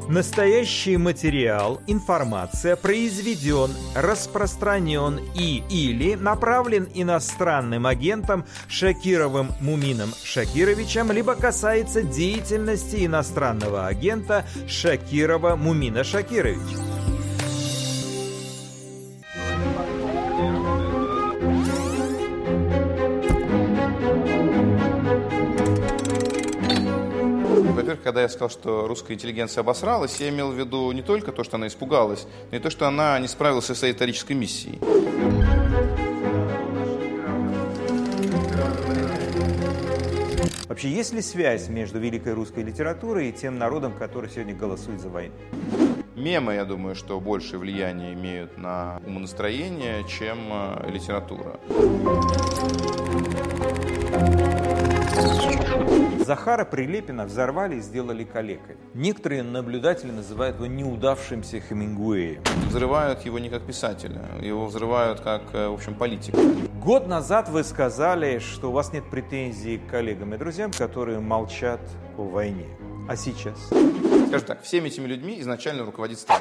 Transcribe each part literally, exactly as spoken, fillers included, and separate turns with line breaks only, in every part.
Настоящий материал, информация произведен, распространен и или направлен иностранным агентом Шакировым Мумином Шакировичем, либо касается деятельности иностранного агента Шакирова Мумина Шакировича.
Во-первых, когда я сказал, что русская интеллигенция обосралась, я имел в виду не только то, что она испугалась, но и то, что она не справилась со своей исторической миссией.
Вообще, есть ли связь между великой русской литературой и тем народом, который сегодня голосует за войну?
Мемы, я думаю, что большее влияние имеют на умонастроение, чем литература.
Захара Прилепина взорвали и сделали калекой. Некоторые наблюдатели называют его неудавшимся Хемингуэем.
Взрывают его не как писателя, его взрывают как, в общем, политика.
Год назад вы сказали, что у вас нет претензий к коллегам и друзьям, которые молчат о войне. А сейчас?
Скажем так, всеми этими людьми изначально руководит страх.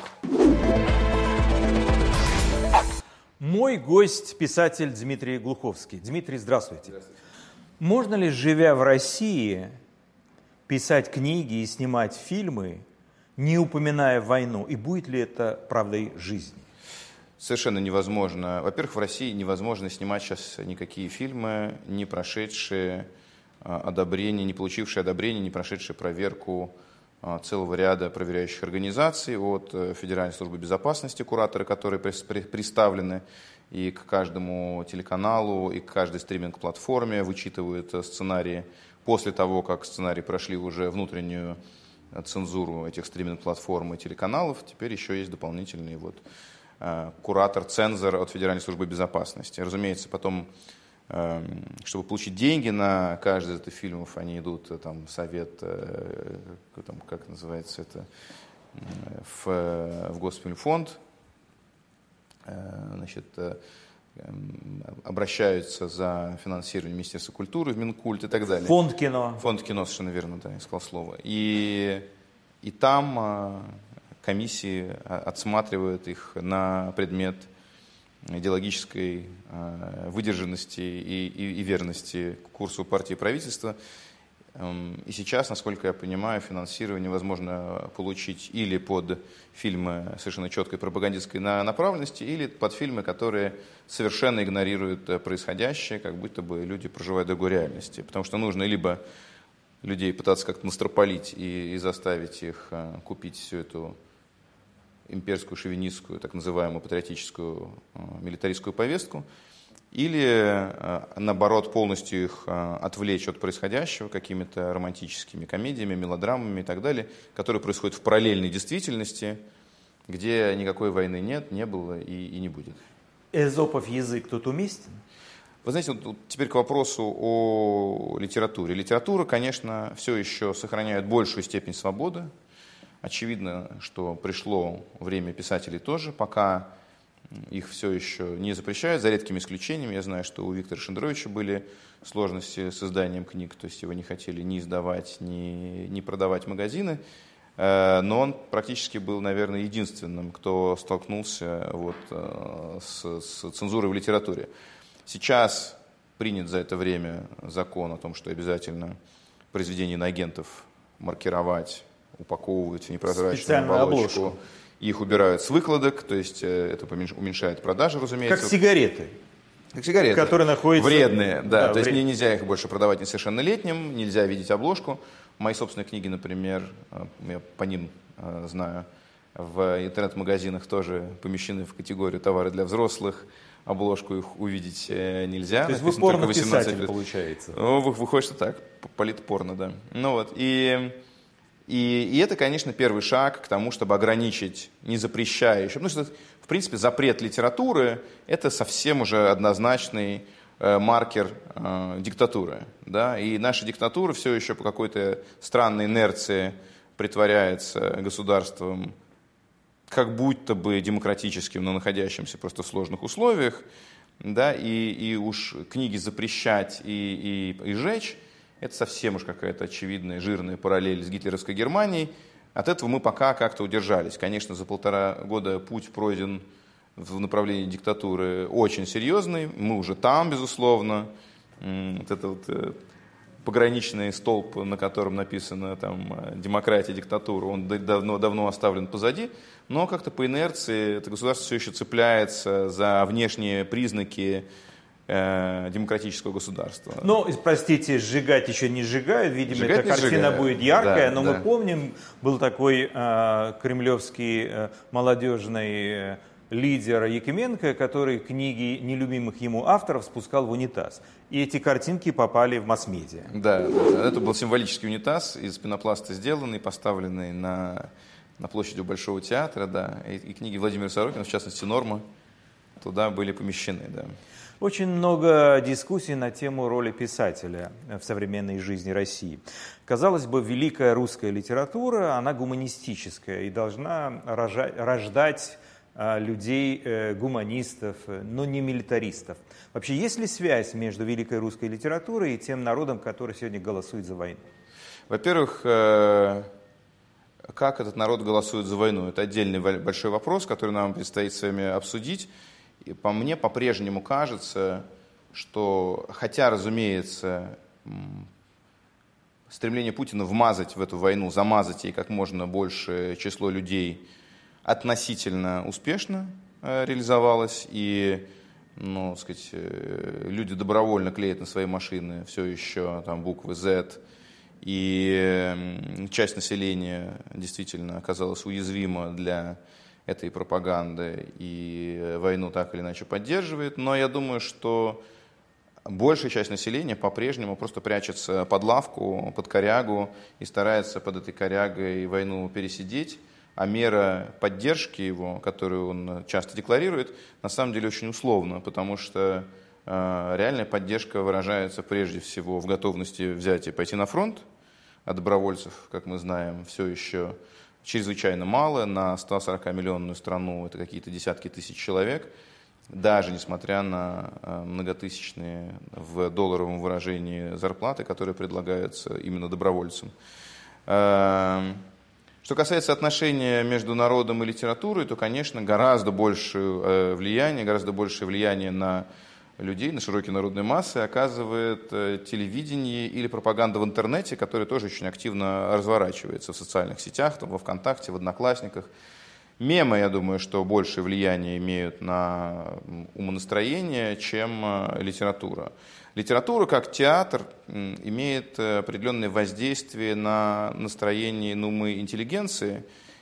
Мой гость – писатель Дмитрий Глуховский. Дмитрий, здравствуйте. Здравствуйте. Можно ли, живя в России, писать книги и снимать фильмы, не упоминая войну? И будет ли это правдой жизни?
Совершенно невозможно. Во-первых, в России невозможно снимать сейчас никакие фильмы, не прошедшие одобрение, не получившие одобрение, не прошедшие проверку целого ряда проверяющих организаций, от Федеральной службы безопасности, кураторы, которые представлены и к каждому телеканалу, и к каждой стриминг-платформе, вычитывают сценарии после того, как сценарии прошли уже внутреннюю цензуру этих стриминг-платформ и телеканалов. Теперь еще есть дополнительный вот, куратор-цензор от Федеральной службы безопасности. Разумеется, потом, чтобы получить деньги на каждый из этих фильмов, они идут там, в совет, там, как называется это, в, в Госпфильмфонд, значит, обращаются за финансирование Министерства культуры, в Минкульт и так далее.
Фонд кино.
Фонд кино, совершенно верно, да, я сказал слово. И, и там комиссии отсматривают их на предмет идеологической выдержанности и, и, и верности курсу партии и правительства. И сейчас, насколько я понимаю, финансирование возможно получить или под фильмы совершенно четкой пропагандистской направленности, или под фильмы, которые совершенно игнорируют происходящее, как будто бы люди проживают другой реальности. Потому что нужно либо людей пытаться как-то настропалить и, и заставить их купить всю эту имперскую, шовинистскую, так называемую патриотическую, милитаристскую повестку, или, наоборот, полностью их отвлечь от происходящего какими-то романтическими комедиями, мелодрамами и так далее, которые происходят в параллельной действительности, где никакой войны нет, не было и, и не будет.
Эзопов язык тут уместен?
Вы знаете, вот теперь к вопросу о литературе. Литература, конечно, все еще сохраняет большую степень свободы. Очевидно, что пришло время писателей тоже, пока их все еще не запрещают, за редкими исключениями. Я знаю, что у Виктора Шендеровича были сложности с изданием книг, то есть его не хотели ни издавать, ни, ни продавать в магазины. Но он практически был, наверное, единственным, кто столкнулся вот с, с цензурой в литературе. Сейчас принят за это время закон о том, что обязательно произведения иноагентов маркировать, упаковывать в непрозрачную оболочку. Обложку. Их убирают с выкладок, то есть это уменьшает продажи, разумеется.
Как сигареты.
Как сигареты.
Которые находятся...
Вредные, да.
да
то есть
вред...
нельзя их больше продавать несовершеннолетним, нельзя видеть обложку. Мои собственные книги, например, я по ним знаю, в интернет-магазинах тоже помещены в категорию товары для взрослых. Обложку их увидеть нельзя.
То есть вы порно-писатель, получается.
Ну, выходит, что так, политпорно, да. Ну вот, и... И, и это, конечно, первый шаг к тому, чтобы ограничить, не запрещая еще. Потому что, в принципе, запрет литературы – это совсем уже однозначный э, маркер э, диктатуры. Да? И наша диктатура все еще по какой-то странной инерции притворяется государством, как будто бы демократическим, но находящимся просто в сложных условиях. Да? И, и уж книги запрещать и, и, и жечь – это совсем уж какая-то очевидная жирная параллель с гитлеровской Германией. От этого мы пока как-то удержались. Конечно, за полтора года путь пройден в направлении диктатуры очень серьезный. Мы уже там, безусловно. Вот это вот пограничный столб, на котором написано там «демократия, диктатура», он давно, давно оставлен позади. Но как-то по инерции это государство все еще цепляется за внешние признаки демократического государства.
Ну, простите, сжигать еще не сжигают, видимо,
сжигать
эта картина
сжигают.
будет яркая,
Да,
но
да.
мы помним, был такой э, кремлевский э, молодежный э, лидер Якименко, который книги нелюбимых ему авторов спускал в унитаз. И эти картинки попали в масс-медиа.
Да, да, это был символический унитаз из пенопласта сделанный, поставленный на, на площади у Большого театра, да, и, и книги Владимира Сорокина, в частности «Норма», туда были помещены, да.
Очень много дискуссий на тему роли писателя в современной жизни России. Казалось бы, великая русская литература, она гуманистическая и должна рожать, рождать а, людей, э, гуманистов, но не милитаристов. Вообще, есть ли связь между великой русской литературой и тем народом, который сегодня голосует за войну?
Во-первых, э, как этот народ голосует за войну? Это отдельный большой вопрос, который нам предстоит с вами обсудить. И по мне по-прежнему кажется, что, хотя, разумеется, стремление Путина вмазать в эту войну, замазать ей как можно большее число людей относительно успешно реализовалось, и, ну, сказать, люди добровольно клеят на свои машины все еще там буквы Z, и часть населения действительно оказалась уязвима для этой пропаганды и войну так или иначе поддерживает, но я думаю, что большая часть населения по-прежнему просто прячется под лавку, под корягу и старается под этой корягой войну пересидеть, а мера поддержки его, которую он часто декларирует, на самом деле очень условна, потому что э, реальная поддержка выражается прежде всего в готовности взять и пойти на фронт, а добровольцев, как мы знаем, все еще чрезвычайно мало, на сто сорок миллионную страну это какие-то десятки тысяч человек, даже несмотря на многотысячные в долларовом выражении зарплаты, которые предлагаются именно добровольцам. Что касается отношения между народом и литературой, то, конечно, гораздо большее влияние, гораздо большее влияние на людей, на широкие народные массы оказывает телевидение или пропаганда в интернете, которая тоже очень активно разворачивается в социальных сетях, там, во ВКонтакте, в Одноклассниках. Мемы, я думаю, что большее влияние имеют на умонастроение, чем литература. Литература, как театр, имеет определенное воздействие на настроение, на умы интеллигенции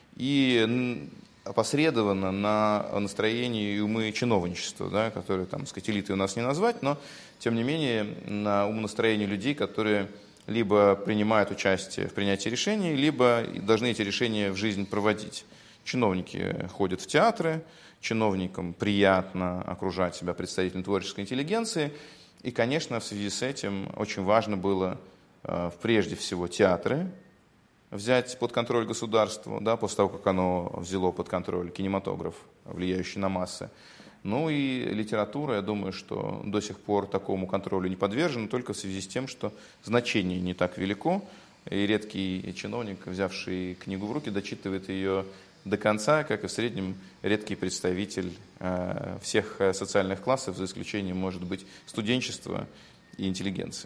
и опосредованно на настроение и умы чиновничества, да, которые, там, сказать, элитой у нас не назвать, но, тем не менее, на умонастроение людей, которые либо принимают участие в принятии решений, либо должны эти решения в жизнь проводить. Чиновники ходят в театры, чиновникам приятно окружать себя представителями творческой интеллигенции, и, конечно, в связи с этим очень важно было, прежде всего, театры взять под контроль государства, да, после того, как оно взяло под контроль кинематограф, влияющий на массы. Ну и литература, я думаю, что до сих пор такому контролю не подвержена, только в связи с тем, что значение не так велико, и редкий чиновник, взявший книгу в руки, дочитывает ее до конца, как и в среднем редкий представитель э, всех социальных классов, за исключением, может быть, студенчества и интеллигенции.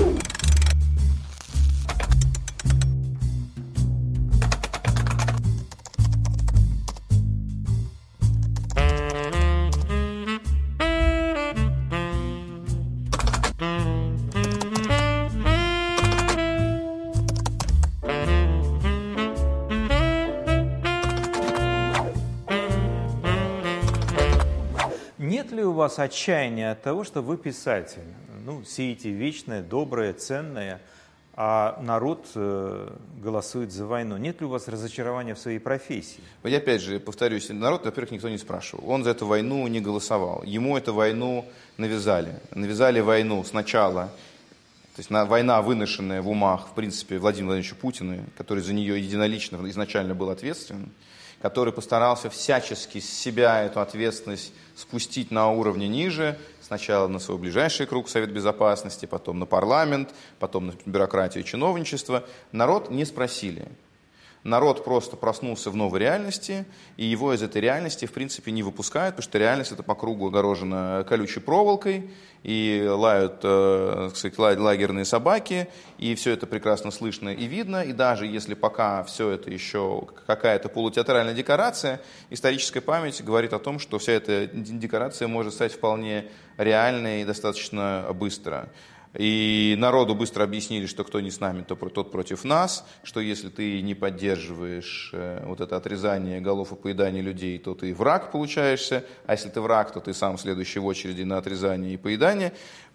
Нет ли у вас отчаяния от того, что вы писатель? Ну, сеете вечное, доброе, ценное, а народ э, голосует за войну. Нет ли у вас разочарования в своей профессии?
Я опять же повторюсь, народ, во-первых, никто не спрашивал. Он за эту войну не голосовал. Ему эту войну навязали. Навязали войну сначала. То есть война, выношенная в умах, в принципе, Владимира Владимировича Путина, который за нее единолично изначально был ответственен, который постарался всячески с себя эту ответственность спустить на уровне ниже, сначала на свой ближайший круг Совет Безопасности, потом на парламент, потом на бюрократию и чиновничество. Народ не спросили. Народ просто проснулся в новой реальности, и его из этой реальности, в принципе, не выпускают, потому что реальность это по кругу огорожена колючей проволокой, и лают, э, так сказать, лагерные собаки, и все это прекрасно слышно и видно, и даже если пока все это еще какая-то полутеатральная декорация, историческая память говорит о том, что вся эта декорация может стать вполне реальной и достаточно быстро. И народу быстро объяснили, что кто не с нами, то тот против нас, что если ты не поддерживаешь вот это отрезание голов и поедание людей, то ты враг получаешься, а если ты враг, то ты сам следующий в очереди на отрезание и поедание.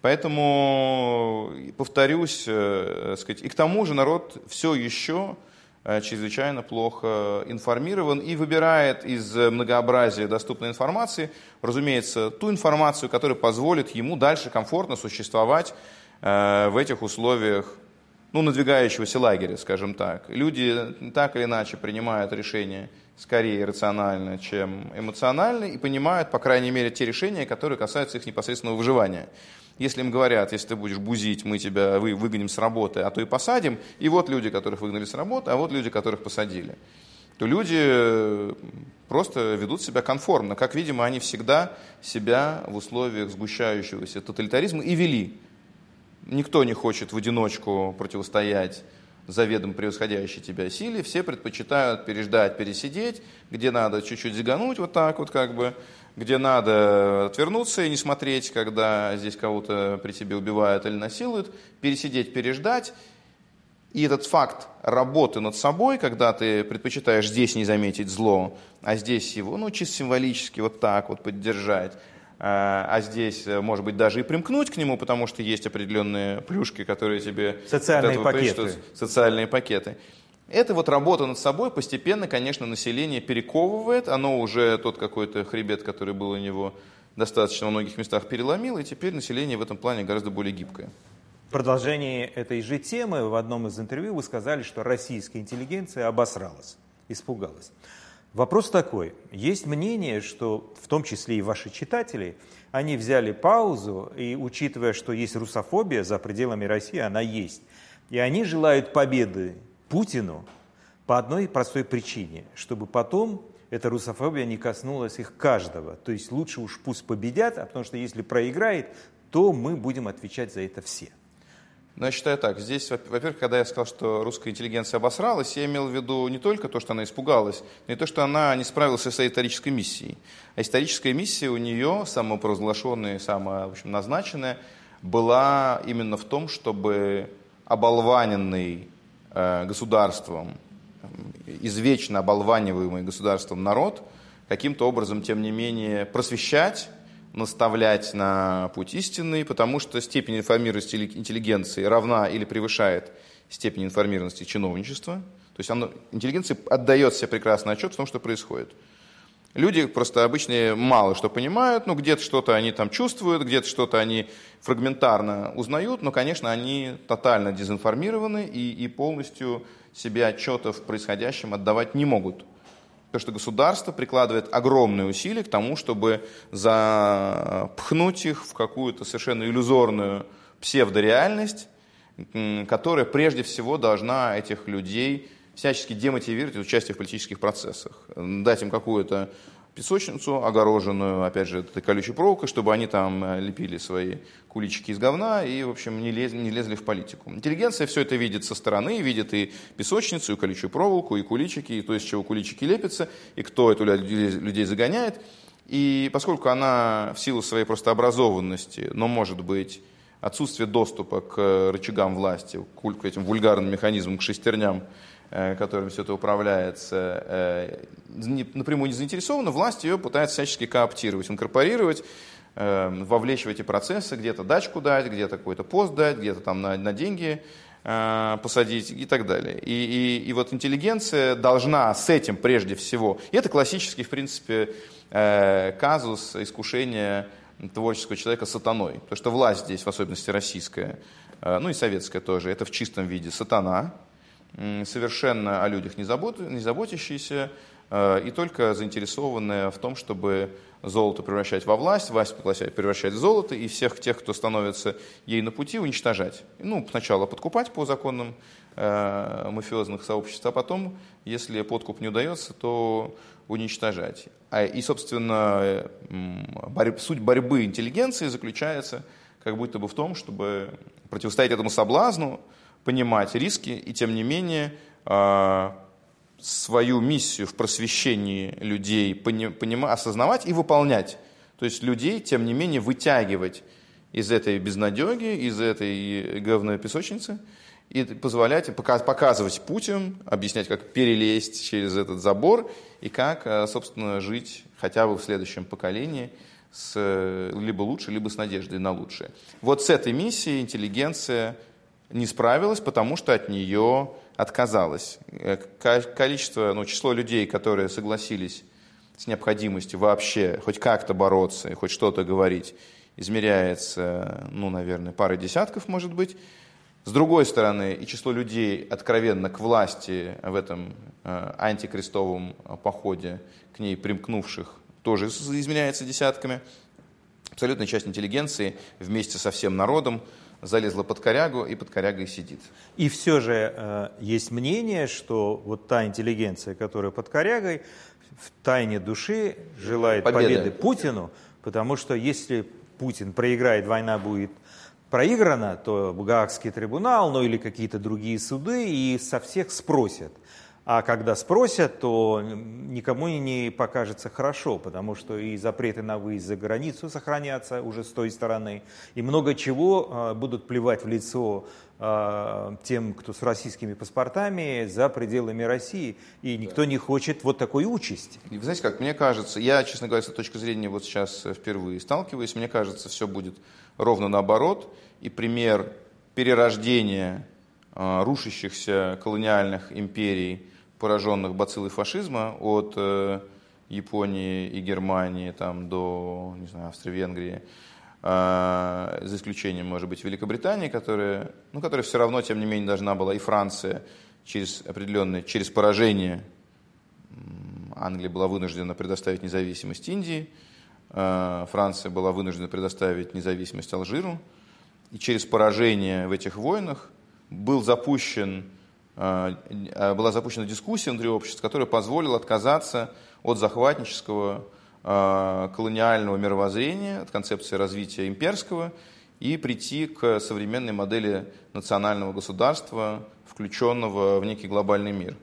Поэтому, повторюсь, сказать, и к тому же народ все еще чрезвычайно плохо информирован и выбирает из многообразия доступной информации, разумеется, ту информацию, которая позволит ему дальше комфортно существовать в этих условиях, ну, надвигающегося лагеря, скажем так. Люди так или иначе принимают решения скорее рационально, чем эмоционально, и понимают, по крайней мере, те решения, которые касаются их непосредственного выживания. Если им говорят, если ты будешь бузить, мы тебя вы, выгоним с работы, а то и посадим, и вот люди, которых выгнали с работы, а вот люди, которых посадили, то люди просто ведут себя конформно, как, видимо, они всегда себя в условиях сгущающегося тоталитаризма и вели. Никто не хочет в одиночку противостоять заведомо превосходящей тебя силе, все предпочитают переждать, пересидеть, где надо чуть-чуть зигануть вот так вот как бы, где надо отвернуться и не смотреть, когда здесь кого-то при тебе убивают или насилуют, пересидеть, переждать. И этот факт работы над собой, когда ты предпочитаешь здесь не заметить зло, а здесь его, ну, чисто символически вот так вот поддержать, а здесь, может быть, даже и примкнуть к нему, потому что есть определенные плюшки, которые тебе...
Социальные пакеты.
Социальные пакеты. Эта вот работа над собой постепенно, конечно, население перековывает. Оно уже тот какой-то хребет, который был у него достаточно во многих местах, переломило, и теперь население в этом плане гораздо более гибкое.
В продолжении этой же темы в одном из интервью вы сказали, что российская интеллигенция обосралась, испугалась. Вопрос такой. Есть мнение, что в том числе и ваши читатели, они взяли паузу, и учитывая, что есть русофобия за пределами России, она есть, и они желают победы Путину по одной простой причине, чтобы потом эта русофобия не коснулась их каждого. То есть лучше уж пусть победят, а потому что если проиграет, то мы будем отвечать за это все.
Но я считаю так, здесь, во-первых, когда я сказал, что русская интеллигенция обосралась, я имел в виду не только то, что она испугалась, но и то, что она не справилась со своей исторической миссией. А историческая миссия у нее, самопровозглашенная, самая, в общем, назначенная, была именно в том, чтобы оболваненный э, государством, извечно оболваниваемый государством народ каким-то образом, тем не менее, просвещать, наставлять на путь истинный, потому что степень информированности интеллигенции равна или превышает степень информированности чиновничества. То есть оно, интеллигенция отдает себе прекрасный отчет в том, что происходит. Люди просто обычно мало что понимают, ну где-то что-то они там чувствуют, где-то что-то они фрагментарно узнают, но, конечно, они тотально дезинформированы и, и полностью себе отчета в происходящем отдавать не могут. Потому что государство прикладывает огромные усилия к тому, чтобы запхнуть их в какую-то совершенно иллюзорную псевдореальность, которая прежде всего должна этих людей всячески демотивировать от участия в политических процессах. Дать им какую-то песочницу, огороженную, опять же, этой колючей проволокой, чтобы они там лепили свои куличики из говна и, в общем, не лезли, не лезли в политику. Интеллигенция все это видит со стороны, видит и песочницу, и колючую проволоку, и куличики, и то, из чего куличики лепятся, и кто эту людей загоняет. И поскольку она в силу своей просто образованности, но, может быть, отсутствие доступа к рычагам власти, к этим вульгарным механизмам, к шестерням, которым все это управляется, напрямую не заинтересована, власть ее пытается всячески кооптировать, инкорпорировать, вовлечь в эти процессы, где-то дачку дать, где-то какой-то пост дать, где-то там на, на деньги посадить и так далее. И, и, и вот интеллигенция должна с этим прежде всего, и это классический, в принципе, казус искушения творческого человека сатаной, потому что власть здесь, в особенности российская, ну и советская тоже, это в чистом виде сатана, совершенно о людях не, забот, не заботящийся, и только заинтересованная в том, чтобы золото превращать во власть, власть превращать в золото, и всех тех, кто становится ей на пути, уничтожать. Ну, сначала подкупать по законам э, мафиозных сообществ, а потом, если подкуп не удается, то уничтожать. А, и, собственно, борь, суть борьбы интеллигенции заключается как будто бы в том, чтобы противостоять этому соблазну, понимать риски и, тем не менее, э, свою миссию в просвещении людей понимать, осознавать и выполнять. То есть людей, тем не менее, вытягивать из этой безнадеги, из этой говной песочницы и позволять, показывать путем, объяснять, как перелезть через этот забор и как, собственно, жить хотя бы в следующем поколении с, либо лучше, либо с надеждой на лучшее. Вот с этой миссией интеллигенция не справилась, потому что от нее отказалась. Количество, ну, число людей, которые согласились с необходимостью вообще хоть как-то бороться и хоть что-то говорить, измеряется, ну, наверное, парой десятков, может быть. С другой стороны, и число людей, откровенно к власти в этом э, антикрестовом походе, к ней примкнувших, тоже измеряется десятками. Абсолютная часть интеллигенции вместе со всем народом залезла под корягу и под корягой сидит.
И все же э, есть мнение, что вот та интеллигенция, которая под корягой, в тайне души желает победы, победы Путину, потому что если Путин проиграет, война будет проиграна, то Гаагский трибунал, ну или какие-то другие суды, и со всех спросят. А когда спросят, то никому не покажется хорошо, потому что и запреты на выезд за границу сохранятся уже с той стороны, и много чего э, будут плевать в лицо э, тем, кто с российскими паспортами за пределами России, и никто не хочет вот такой участи.
И вы знаете как, мне кажется, я, честно говоря, с этой точки зрения вот сейчас впервые сталкиваюсь, мне кажется, все будет ровно наоборот, и пример перерождения э, рушащихся колониальных империй, пораженных бациллой фашизма от э, Японии и Германии там, до, не знаю, Австро-Венгрии, э, за исключением, может быть, Великобритании, которая, ну, которая все равно, тем не менее, должна была, и Франция, через определенное, через поражение Англия была вынуждена предоставить независимость Индии, э, Франция была вынуждена предоставить независимость Алжиру, и через поражение в этих войнах был запущен была запущена дискуссия внутри общества, которая позволила отказаться от захватнического колониального мировоззрения, от концепции развития имперского и прийти к современной модели национального государства, включенного в некий глобальный мир.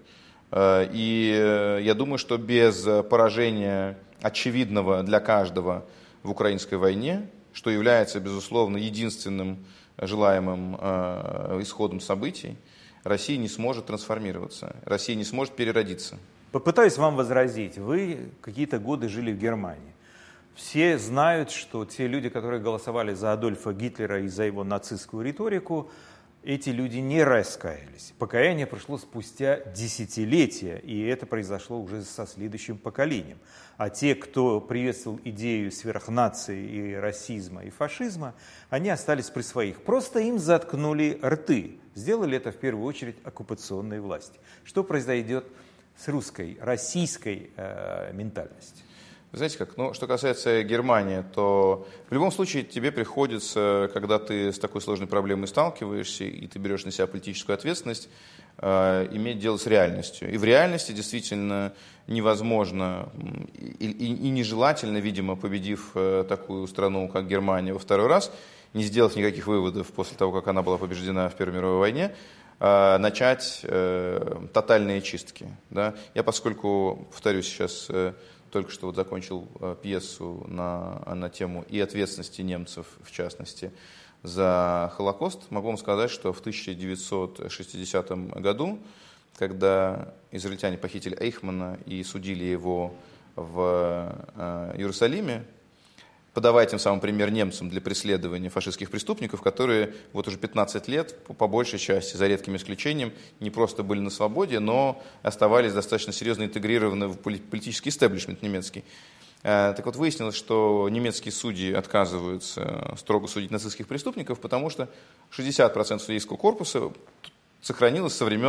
И я думаю, что без поражения очевидного для каждого в украинской войне, что является, безусловно, единственным желаемым исходом событий, Россия не сможет трансформироваться, Россия не сможет переродиться.
Попытаюсь вам возразить. Вы какие-то годы жили в Германии. Все знают, что те люди, которые голосовали за Адольфа Гитлера и за его нацистскую риторику, эти люди не раскаялись. Покаяние прошло спустя десятилетия, и это произошло уже со следующим поколением. А те, кто приветствовал идею сверхнации и расизма, и фашизма, они остались при своих. Просто им заткнули рты. Сделали это в первую очередь оккупационные власти. Что произойдет с русской, российской э, ментальностью?
Вы знаете как, ну, что касается Германии, то в любом случае тебе приходится, когда ты с такой сложной проблемой сталкиваешься, и ты берешь на себя политическую ответственность, э, иметь дело с реальностью. И в реальности действительно невозможно и, и, и нежелательно, видимо, победив э, такую страну, как Германия, во второй раз, не сделав никаких выводов после того, как она была побеждена в Первой мировой войне, э, начать э, тотальные чистки. Да? Я, поскольку, повторюсь, сейчас э, только что вот закончил э, пьесу на, на тему и ответственности немцев, в частности, за Холокост, могу вам сказать, что в тысяча девятьсот шестидесятом году, когда израильтяне похитили Эйхмана и судили его в э, Иерусалиме, подавая тем самым пример немцам для преследования фашистских преступников, которые вот уже пятнадцать лет, по большей части, за редким исключением, не просто были на свободе, но оставались достаточно серьезно интегрированы в политический истеблишмент немецкий. Так вот, выяснилось, что немецкие судьи отказываются строго судить нацистских преступников, потому что шестьдесят процентов судейского корпуса сохранилось со времен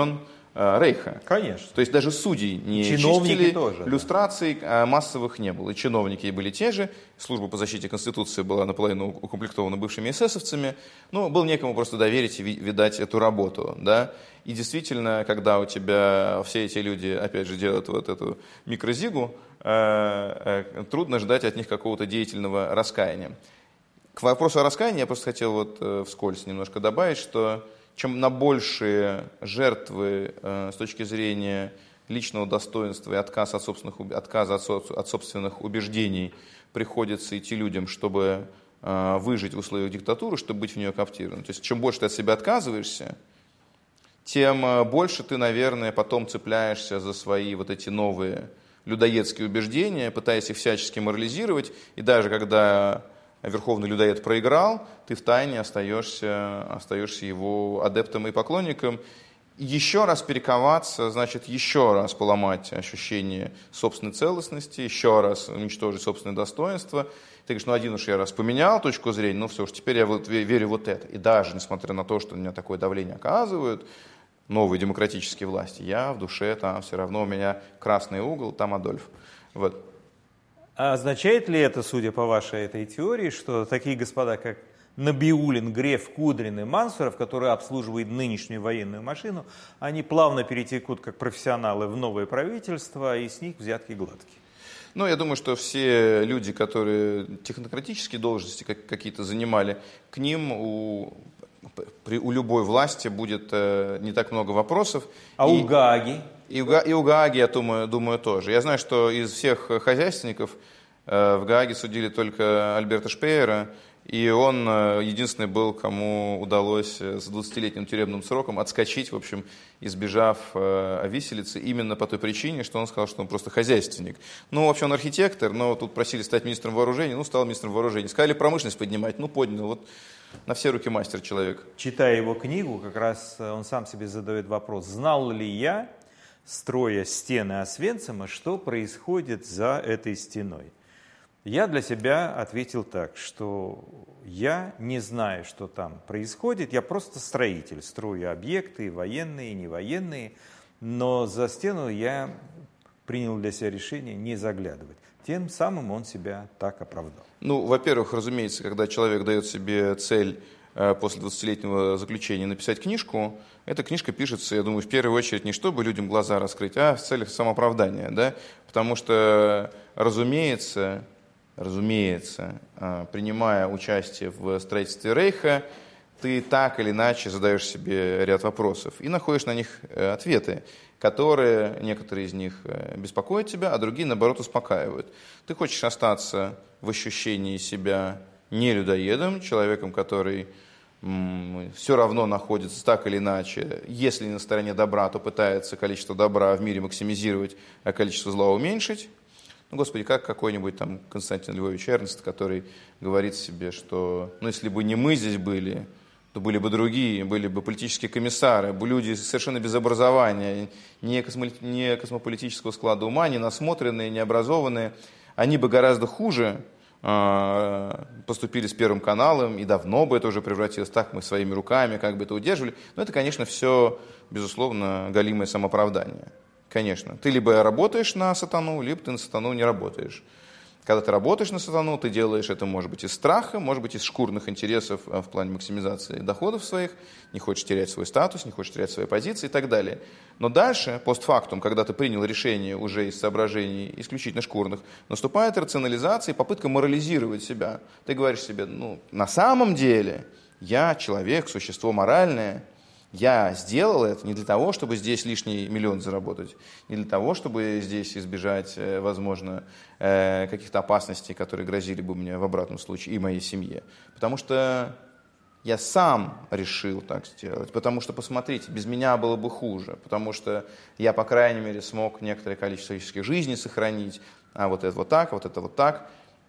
Рейха.
Конечно.
То есть даже судей не
чиновники
чистили,
тоже,
люстраций да. массовых не было. И чиновники были те же, служба по защите Конституции была наполовину укомплектована бывшими эсэсовцами, ну, было некому просто доверить и видать эту работу, да. И действительно, когда у тебя все эти люди, опять же, делают вот эту микрозигу, э, э, трудно ждать от них какого-то деятельного раскаяния. К вопросу о раскаянии я просто хотел вот э, вскользь немножко добавить, что чем на большие жертвы э, с точки зрения личного достоинства и отказ от собственных, отказа от, со, от собственных убеждений приходится идти людям, чтобы э, выжить в условиях диктатуры, чтобы быть в нее коптированным. То есть чем больше ты от себя отказываешься, тем больше ты, наверное, потом цепляешься за свои вот эти новые людоедские убеждения, пытаясь их всячески морализировать, и даже когда верховный людоед проиграл, ты втайне остаешься, остаешься его адептом и поклонником. Еще раз перековаться, значит, еще раз поломать ощущение собственной целостности, еще раз уничтожить собственное достоинство. Ты говоришь, ну один уж я раз поменял точку зрения, ну все уж теперь я вот верю вот это. И даже несмотря на то, что на меня такое давление оказывают, новые демократические власти, я в душе там все равно, у меня красный угол, там Адольф. Вот.
А означает ли это, судя по вашей этой теории, что такие господа, как Набиуллин, Греф, Кудрин и Мансуров, которые обслуживают нынешнюю военную машину, они плавно перетекут как профессионалы в новое правительство, и с них взятки гладкие?
Ну, я думаю, что все люди, которые технократические должности какие-то занимали, к ним у, при, у любой власти будет э, не так много вопросов.
А
и,
у Гааги?
И у, и у Гааги, я думаю, думаю, тоже. Я знаю, что из всех хозяйственников э, в Гааге судили только Альберта Шпеера, и он э, единственный был, кому удалось с двадцатилетним тюремным сроком отскочить, в общем, избежав э, виселицы, именно по той причине, что он сказал, что он просто хозяйственник. Ну, вообще он архитектор, но тут просили стать министром вооружений, ну, стал министром вооружений. Сказали промышленность поднимать, ну, поднял, вот на все руки мастер человек.
Читая его книгу, как раз он сам себе задает вопрос, знал ли я, строя стены Освенцима, что происходит за этой стеной? Я для себя ответил так, что я не знаю, что там происходит, я просто строитель, строю объекты, военные, невоенные, но за стену я принял для себя решение не заглядывать. Тем самым он себя так оправдал.
Ну, во-первых, разумеется, когда человек дает себе цель после двадцатилетнего заключения написать книжку, эта книжка пишется, я думаю, в первую очередь не чтобы людям глаза раскрыть, а в целях самооправдания, да? Потому что, разумеется, разумеется, принимая участие в строительстве Рейха, ты так или иначе задаешь себе ряд вопросов и находишь на них ответы, которые, некоторые из них беспокоят тебя, а другие, наоборот, успокаивают. Ты хочешь остаться в ощущении себя не людоедом, человеком, который м, все равно находится так или иначе, если не на стороне добра, то пытается количество добра в мире максимизировать, а количество зла уменьшить. Ну, Господи, как какой-нибудь там Константин Львович Эрнст, который говорит себе, что ну, если бы не мы здесь были, то были бы другие, были бы политические комиссары, бы люди совершенно без образования, не, космо, не космополитического склада ума, не насмотренные, не образованные, они бы гораздо хуже э, поступили с Первым каналом, и давно бы это уже превратилось, так мы своими руками как бы это удерживали. Но это, конечно, все, безусловно, галимое самооправдание. Конечно. Ты либо работаешь на сатану, либо ты на сатану не работаешь. Когда ты работаешь на сатану, ты делаешь это, может быть, из страха, может быть, из шкурных интересов в плане максимизации доходов своих, не хочешь терять свой статус, не хочешь терять свои позиции и так далее. Но дальше, постфактум, когда ты принял решение уже из соображений исключительно шкурных, наступает рационализация и попытка морализировать себя. Ты говоришь себе, ну, на самом деле я человек, существо моральное, я сделал это не для того, чтобы здесь лишний миллион заработать, не для того, чтобы здесь избежать, возможно, каких-то опасностей, которые грозили бы мне в обратном случае и моей семье. Потому что я сам решил так сделать, потому что, посмотрите, без меня было бы хуже, потому что я, по крайней мере, смог некоторое количество человеческих жизней сохранить, а вот это вот так, вот это вот так.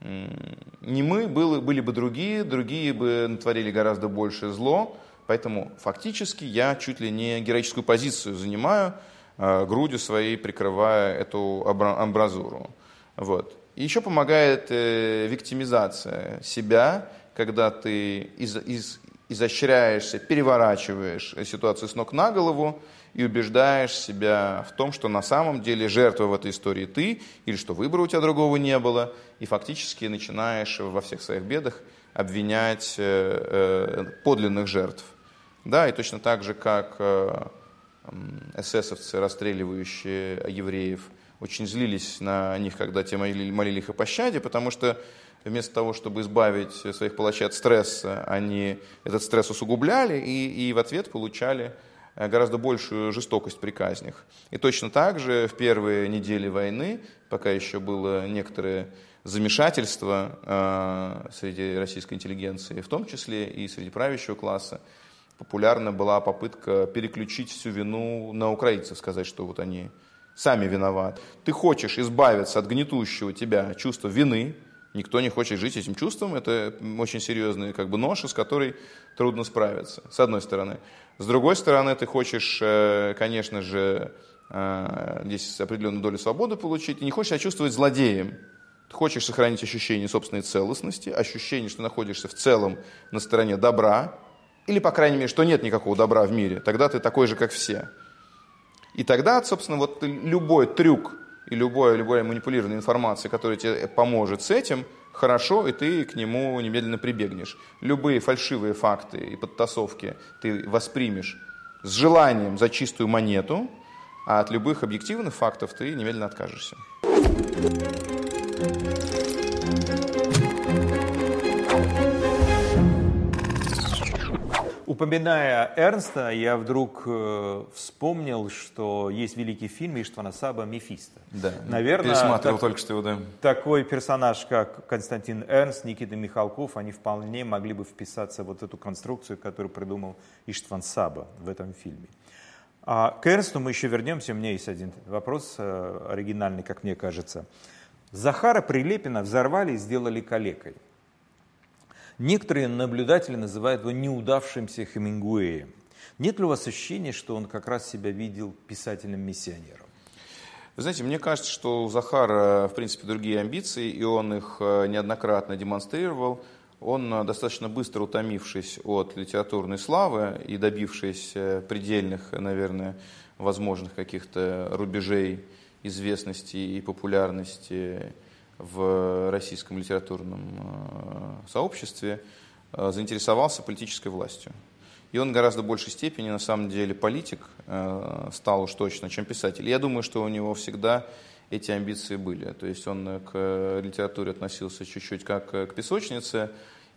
Не мы, были, были бы другие, другие бы натворили гораздо больше зло. Поэтому фактически я чуть ли не героическую позицию занимаю, грудью своей прикрывая эту амбразуру. Вот. И еще помогает виктимизация себя, когда ты из, из, изощряешься, переворачиваешь ситуацию с ног на голову и убеждаешь себя в том, что на самом деле жертва в этой истории ты, или что выбора у тебя другого не было, и фактически начинаешь во всех своих бедах обвинять подлинных жертв. Да, и точно так же, как эсэсовцы, расстреливающие евреев, очень злились на них, когда те молили, молили их о пощаде, потому что вместо того, чтобы избавить своих палачей от стресса, они этот стресс усугубляли и, и в ответ получали гораздо большую жестокость при казнях. И точно так же в первые недели войны, пока еще было некоторое замешательство э, среди российской интеллигенции, в том числе и среди правящего класса, популярна была попытка переключить всю вину на украинцев, сказать, что вот они сами виноваты. Ты хочешь избавиться от гнетущего тебя чувства вины, никто не хочет жить этим чувством, это очень серьезная как бы ноша, с которой трудно справиться, с одной стороны. С другой стороны, ты хочешь, конечно же, здесь определенную долю свободы получить, и не хочешь себя чувствовать злодеем. Ты хочешь сохранить ощущение собственной целостности, ощущение, что находишься в целом на стороне добра, или, по крайней мере, что нет никакого добра в мире, тогда ты такой же, как все. И тогда, собственно, вот любой трюк и любое, любая манипулированная информация, которая тебе поможет с этим, хорошо, и ты к нему немедленно прибегнешь. Любые фальшивые факты и подтасовки ты воспримешь с желанием за чистую монету, а от любых объективных фактов ты немедленно откажешься.
Упоминая Эрнста, я вдруг э, вспомнил, что есть великий фильм Иштвана Саба «Мефисто».
Да,
наверное,
пересматривал
так,
только что его, да.
Такой персонаж, как Константин Эрнст, Никита Михалков, они вполне могли бы вписаться в вот эту конструкцию, которую придумал Иштван Саба в этом фильме. А к Эрнсту мы еще вернемся. У меня есть один вопрос, э, оригинальный, как мне кажется. Захара Прилепина взорвали и сделали калекой. Некоторые наблюдатели называют его неудавшимся Хемингуэем. Нет ли у вас ощущения, что он как раз себя видел писателем-миссионером?
Вы знаете, мне кажется, что у Захара, в принципе, другие амбиции, и он их неоднократно демонстрировал. Он, достаточно быстро утомившись от литературной славы и добившись предельных, наверное, возможных каких-то рубежей известности и популярности в российском литературном сообществе, заинтересовался политической властью. И он в гораздо большей степени, на самом деле, политик стал уж точно, чем писатель. И я думаю, что у него всегда эти амбиции были. То есть он к литературе относился чуть-чуть как к песочнице,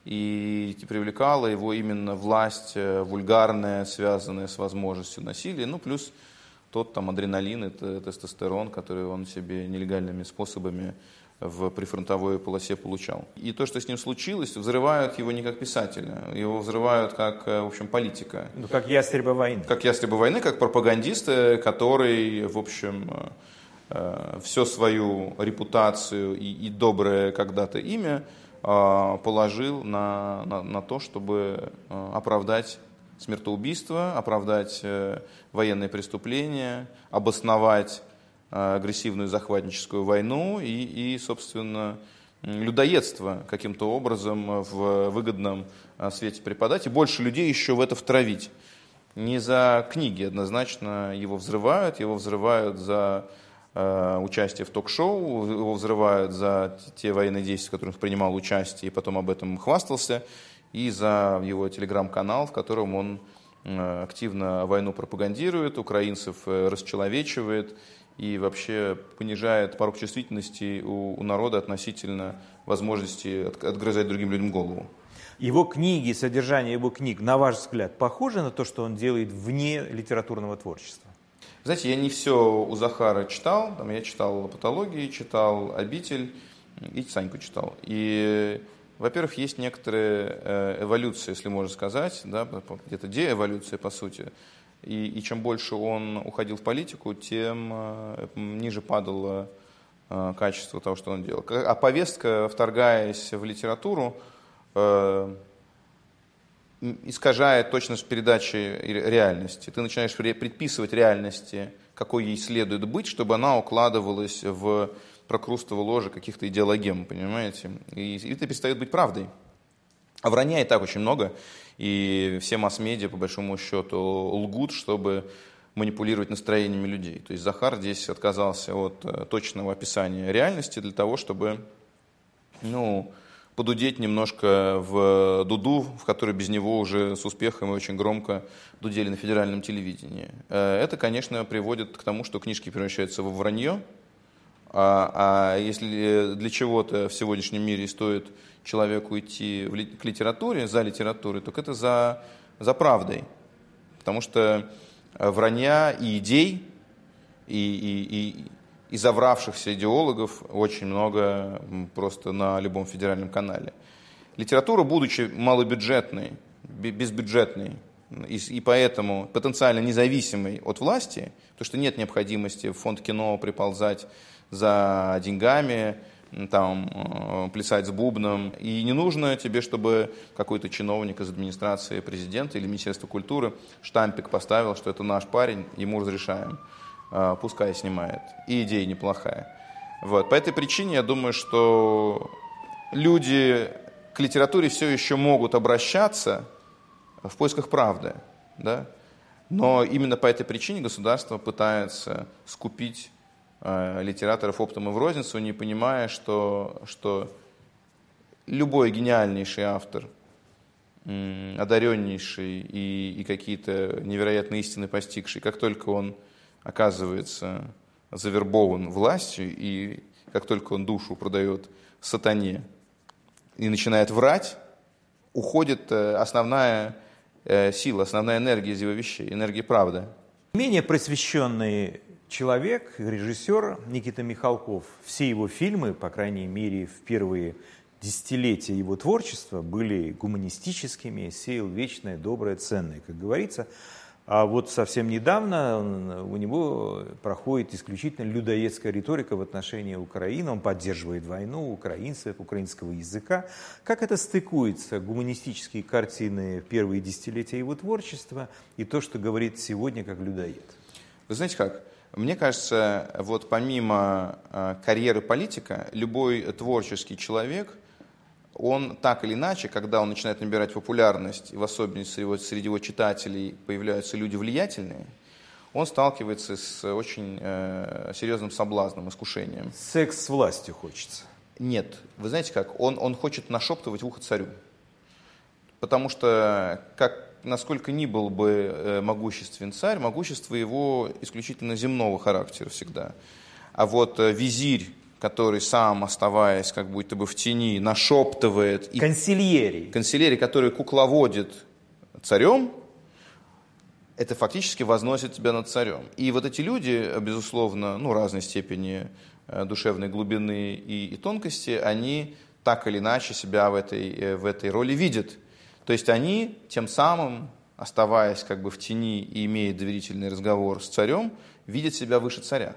и привлекала его именно власть вульгарная, связанная с возможностью насилия, ну плюс тот там адреналин, это тестостерон, который он себе нелегальными способами в прифронтовой полосе получал. И то, что с ним случилось, взрывают его не как писателя, его взрывают как, в общем, политика.
Ну, как ястреба войны.
Как ястреба войны, как пропагандиста, который, в общем, всю свою репутацию и, и доброе когда-то имя положил на, на, на то, чтобы оправдать смертоубийство, оправдать военные преступления, обосновать агрессивную захватническую войну и, и, собственно, людоедство каким-то образом в выгодном свете преподать, и больше людей еще в это втравить. Не за книги однозначно его взрывают, его взрывают за э, участие в ток-шоу, его взрывают за те военные действия, в которых принимал участие и потом об этом хвастался, и за его телеграм-канал, в котором он э, активно войну пропагандирует, украинцев э, расчеловечивает, и вообще понижает порог чувствительности у, у народа относительно возможности от, отгрызать другим людям голову.
Его книги, содержание его книг, на ваш взгляд, похоже на то, что он делает вне литературного творчества?
Знаете, я не все у Захара читал. Там я читал «Патологии», читал «Обитель» и «Саньку» читал. И, во-первых, есть некоторая эволюция, если можно сказать, да, где-то деэволюция, по сути. И, и чем больше он уходил в политику, тем э, ниже падало э, качество того, что он делал. А повестка, вторгаясь в литературу, э, искажает точность передачи реальности. Ты начинаешь предписывать реальности, какой ей следует быть, чтобы она укладывалась в прокрустово ложе каких-то идеологем, понимаете? И, и это перестает быть правдой. А вранья и так очень много, и все масс-медиа, по большому счету, лгут, чтобы манипулировать настроениями людей. То есть Захар здесь отказался от точного описания реальности для того, чтобы, ну, подудеть немножко в дуду, в которой без него уже с успехом и очень громко дудели на федеральном телевидении. Это, конечно, приводит к тому, что книжки превращаются в вранье, а, а если для чего-то в сегодняшнем мире стоит человеку идти в ли, к литературе, за литературой, то это за, за правдой. Потому что вранья и идей, и, и, и, и завравшихся идеологов очень много просто на любом федеральном канале. Литература, будучи малобюджетной, безбюджетной, и, и поэтому потенциально независимой от власти, то что нет необходимости в фонд кино приползать за деньгами, там, плясать с бубном. И не нужно тебе, чтобы какой-то чиновник из администрации президента или Министерства культуры штампик поставил, что это наш парень, ему разрешаем, пускай снимает. И идея неплохая. Вот. По этой причине я думаю, что люди к литературе все еще могут обращаться в поисках правды. Да? Но именно по этой причине государство пытается скупить литераторов оптом и в розницу, не понимая, что, что любой гениальнейший автор, одареннейший и, и какие-то невероятные истины постигший, как только он оказывается завербован властью, и как только он душу продает сатане и начинает врать, уходит основная сила, основная энергия из его вещей, энергия правды.
Менее просвещенный человек, режиссер Никита Михалков, все его фильмы, по крайней мере, в первые десятилетия его творчества, были гуманистическими, сеял вечное, доброе, ценное, как говорится. А вот совсем недавно у него проходит исключительно людоедская риторика в отношении Украины. Он поддерживает войну, украинцев, украинского языка. Как это стыкуется, гуманистические картины первые десятилетия его творчества и то, что говорит сегодня как людоед?
Вы знаете как? Мне кажется, вот помимо э, карьеры политика, любой творческий человек, он так или иначе, когда он начинает набирать популярность, и в особенности среди, среди его читателей появляются люди влиятельные, он сталкивается с очень э, серьезным соблазном, искушением.
Секс с властью хочется.
Нет, вы знаете как, он, он хочет нашептывать в ухо царю. Потому что, как, насколько ни был бы э, могуществен царь, могущество его исключительно земного характера всегда. А вот э, визирь, который сам, оставаясь как будто бы в тени, нашептывает.
Консильерий.
Консильерий, который кукловодит царем, это фактически возносит тебя над царем. И вот эти люди, безусловно, ну, разной степени душевной глубины и, и тонкости, они так или иначе себя в этой, в этой роли видят. То есть они тем самым, оставаясь как бы в тени и имея доверительный разговор с царем, видят себя выше царя.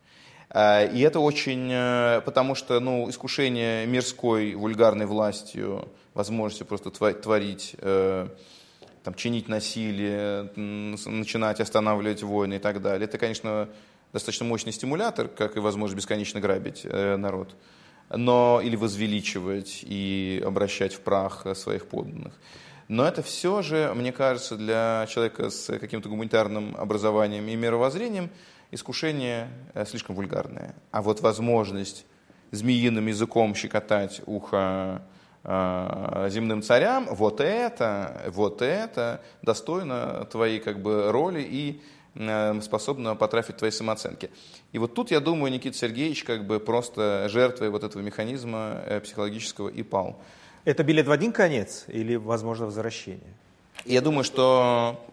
И это очень, потому что ну, искушение мирской вульгарной властью, возможностью просто творить, там, чинить насилие, начинать останавливать войны и так далее, это, конечно, достаточно мощный стимулятор, как и возможность бесконечно грабить народ, но или возвеличивать и обращать в прах своих подданных. Но это все же, мне кажется, для человека с каким-то гуманитарным образованием и мировоззрением искушение слишком вульгарное. А вот возможность змеиным языком щекотать ухо э, земным царям, вот это, вот это достойно твоей как бы роли и э, способно потрафить твои самооценки. И вот тут, я думаю, Никита Сергеевич как бы просто жертвой вот этого механизма э, психологического и пал.
Это билет в один конец или, возможно, возвращение?
Я думаю, что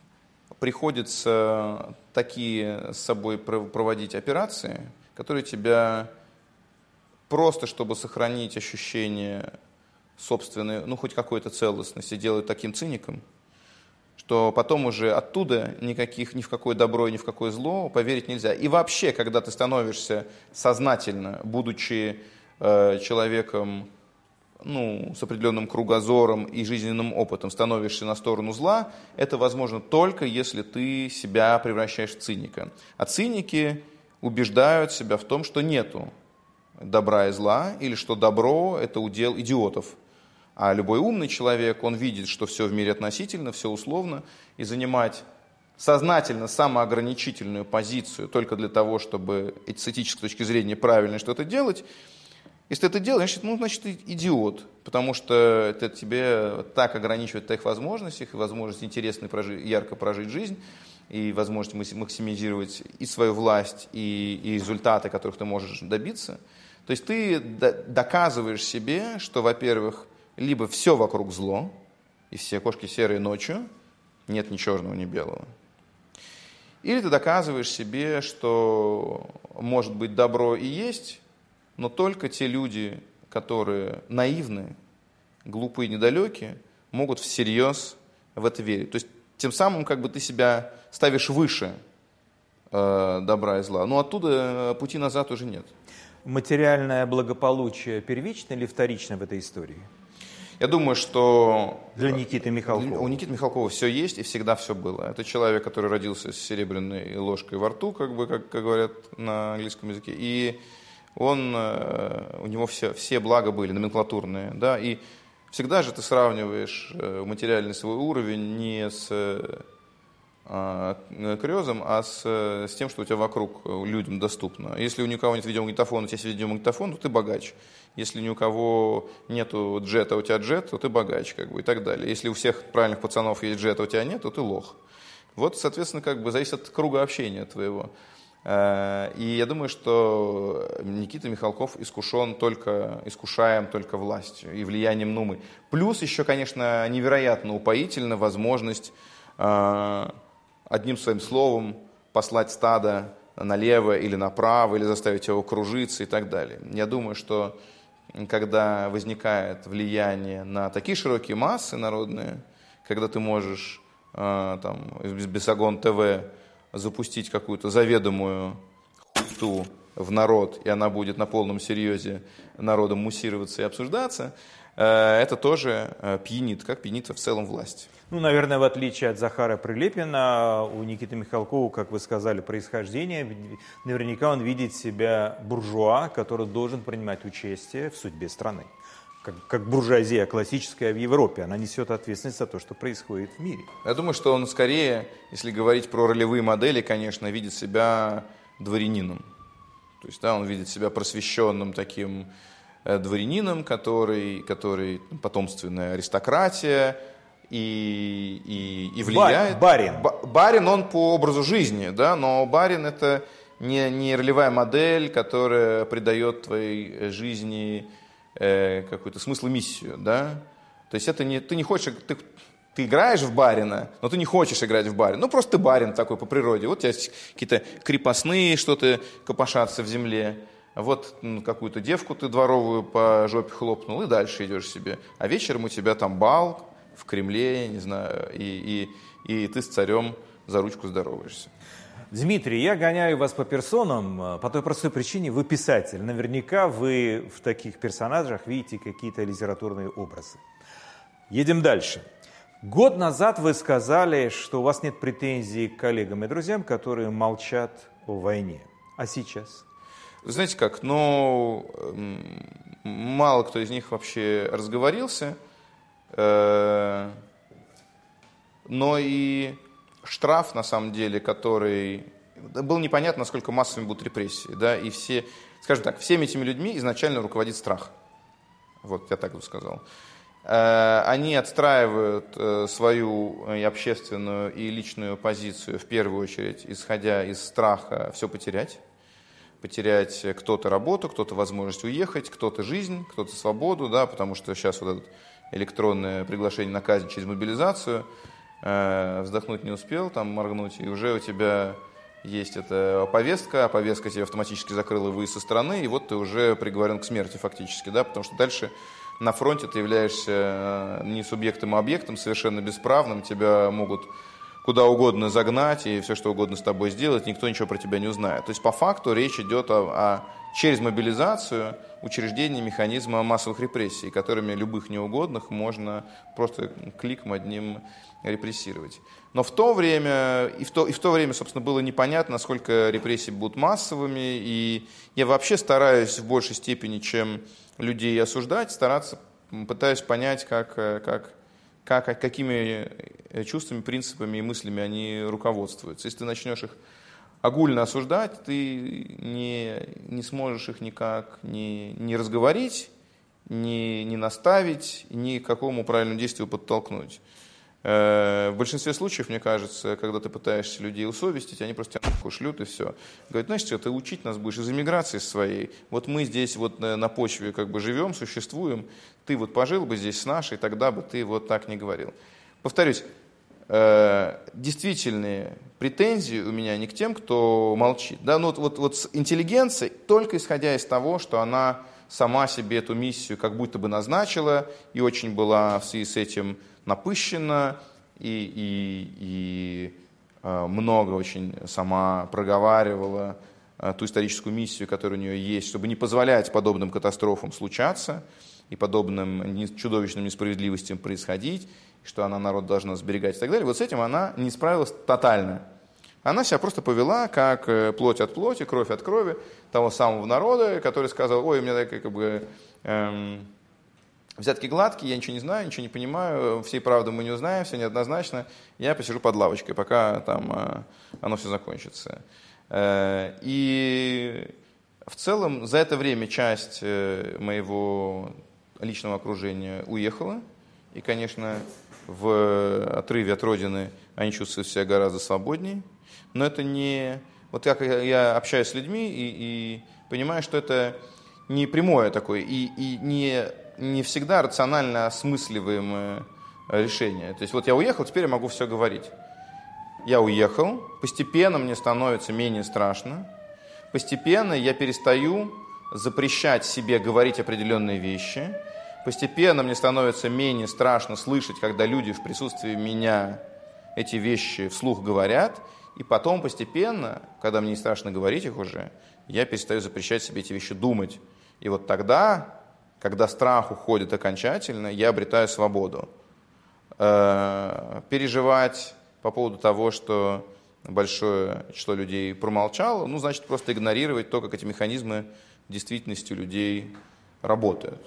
приходится такие с собой проводить операции, которые тебя просто, чтобы сохранить ощущение собственной, ну, хоть какой-то целостности, делают таким циником, что потом уже оттуда никаких, ни в какое добро, ни в какое зло поверить нельзя. И вообще, когда ты становишься сознательно, будучи э, человеком, ну, с определенным кругозором и жизненным опытом становишься на сторону зла, это возможно только если ты себя превращаешь в циника. А циники убеждают себя в том, что нету добра и зла, или что добро – это удел идиотов. А любой умный человек, он видит, что все в мире относительно, все условно, и занимать сознательно самоограничительную позицию только для того, чтобы с этической точки зрения правильно что-то делать, если ты это делаешь, значит, ну, значит, ты идиот, потому что это тебе так ограничивает в твоих возможностях, и возможность интересно прожить, ярко прожить жизнь, и возможность максимизировать и свою власть, и, и результаты, которых ты можешь добиться. То есть ты доказываешь себе, что, во-первых, либо все вокруг зло, и все кошки серые ночью, нет ни черного, ни белого. Или ты доказываешь себе, что может быть добро и есть, но только те люди, которые наивны, глупые, недалекие, могут всерьез в это верить. То есть тем самым как бы ты себя ставишь выше э, добра и зла. Но оттуда пути назад уже нет.
Материальное благополучие первично или вторично в этой истории?
Я думаю, что
для Никиты Михалкова.
У Никиты Михалкова все есть и всегда все было. Это человек, который родился с серебряной ложкой во рту, как бы, как, как говорят на английском языке. И он, у него все, все блага были, номенклатурные. Да? И всегда же ты сравниваешь материальный свой уровень не с крёзом, а с, с тем, что у тебя вокруг людям доступно. Если у никого нет видеомагнитофона, у тебя есть видеомагнитофон, то ты богач. Если ни у кого нету джета, у тебя джет, то ты богач, как бы, и так далее. Если у всех правильных пацанов есть джет, а у тебя нет, то ты лох. Вот, соответственно, как бы зависит от круга общения твоего. И я думаю, что Никита Михалков искушен только, искушаем только властью и влиянием Нумы. Плюс еще, конечно, невероятно упоительна возможность одним своим словом послать стадо налево или направо, или заставить его кружиться и так далее. Я думаю, что когда возникает влияние на такие широкие массы народные, когда ты можешь там, из Бесогон ТВ запустить какую-то заведомую хуйту в народ, и она будет на полном серьезе народом муссироваться и обсуждаться, это тоже пьянит, как пьянит в целом власть.
Ну, наверное, в отличие от Захара Прилепина, у Никиты Михалкова, как вы сказали, происхождение, наверняка он видит себя буржуа, который должен принимать участие в судьбе страны. Как, как буржуазия классическая в Европе, она несет ответственность за то, что происходит в мире.
Я думаю, что он скорее, если говорить про ролевые модели, конечно, видит себя дворянином. То есть, да, он видит себя просвещенным таким дворянином, который, который потомственная аристократия, и, и, и влияет.
Барин.
Барин, он по образу жизни, да, но барин это не, не ролевая модель, которая придает твоей жизни э, какой-то смысл и миссию, да. То есть это не, ты не хочешь, ты, ты играешь в барина, но ты не хочешь играть в барина. Ну просто ты барин такой по природе. Вот у тебя есть какие-то крепостные, что-то копошатся в земле. Вот ну, какую-то девку ты дворовую по жопе хлопнул, и дальше идешь себе. А вечером у тебя там бал в Кремле, не знаю, и, и, и ты с царем за ручку здороваешься.
Дмитрий, я гоняю вас по персонам по той простой причине, вы писатель. Наверняка вы в таких персонажах видите какие-то литературные образы. Едем дальше. Год назад вы сказали, что у вас нет претензий к коллегам и друзьям, которые молчат о войне. А сейчас?
Вы знаете как, ну, мало кто из них вообще разговорился. Но и штраф, на самом деле, который... Было непонятно, насколько массовыми будут репрессии. Да? И все, скажем так, всеми этими людьми изначально руководит страх. Вот, я так бы сказал. Они отстраивают свою и общественную, и личную позицию, в первую очередь, исходя из страха все потерять. Потерять кто-то работу, кто-то возможность уехать, кто-то жизнь, кто-то свободу, да, потому что сейчас вот этот электронное приглашение на казнь через мобилизацию, э, вздохнуть не успел, там моргнуть, и уже у тебя есть эта повестка, а повестка тебе автоматически закрыла выезд со страны, и вот ты уже приговорен к смерти фактически, да, потому что дальше на фронте ты являешься не субъектом, а объектом, совершенно бесправным, тебя могут куда угодно загнать и все, что угодно с тобой сделать, никто ничего про тебя не узнает. То есть по факту речь идет о, о через мобилизацию учреждения механизма массовых репрессий, которыми любых неугодных можно просто кликом одним репрессировать. Но в то время, и в то, и в то время, собственно, было непонятно, насколько репрессии будут массовыми, и я вообще стараюсь в большей степени, чем людей осуждать, стараться пытаюсь понять, как, как, как, какими чувствами, принципами и мыслями они руководствуются. Если ты начнешь их огульно осуждать, ты не, не сможешь их никак ни, ни разговорить, ни, ни наставить, ни к какому правильному действию подтолкнуть. В большинстве случаев, мне кажется, когда ты пытаешься людей усовестить, они просто тебя нахуй шлют и все. Говорят, знаешь что, ты учить нас будешь из эмиграции своей. Вот мы здесь вот на почве как бы живем, существуем. Ты вот пожил бы здесь с нашей, тогда бы ты вот так не говорил. Повторюсь, действительные претензии у меня не к тем, кто молчит. Да? Ну, вот, вот, вот с интеллигенцией, только исходя из того, что она сама себе эту миссию как будто бы назначила и очень была в связи с этим напыщена и, и, и э, много очень сама проговаривала э, ту историческую миссию, которая у нее есть, чтобы не позволять подобным катастрофам случаться и подобным чудовищным несправедливостям происходить, что она народ должна сберегать и так далее. Вот с этим она не справилась тотально. Она себя просто повела как плоть от плоти, кровь от крови того самого народа, который сказал, ой, у меня как бы... Эм, взятки гладкие, я ничего не знаю, ничего не понимаю, всей правды мы не узнаем, все неоднозначно, я посижу под лавочкой, пока там оно все закончится. И в целом за это время часть моего личного окружения уехала, и, конечно, в отрыве от родины они чувствуют себя гораздо свободнее, но это не... Вот как я общаюсь с людьми и, и понимаю, что это не прямое такое, и, и не... не всегда рационально осмысливаемое решение. То есть вот я уехал, теперь я могу все говорить. Я уехал, постепенно мне становится менее страшно, постепенно я перестаю запрещать себе говорить определенные вещи, постепенно мне становится менее страшно слышать, когда люди в присутствии меня эти вещи вслух говорят, и потом постепенно, когда мне не страшно говорить их уже, я перестаю запрещать себе эти вещи думать. И вот тогда... Когда страх уходит окончательно, я обретаю свободу. Э, переживать по поводу того, что большое число людей промолчало, ну, значит, просто игнорировать то, как эти механизмы в действительности у людей работают.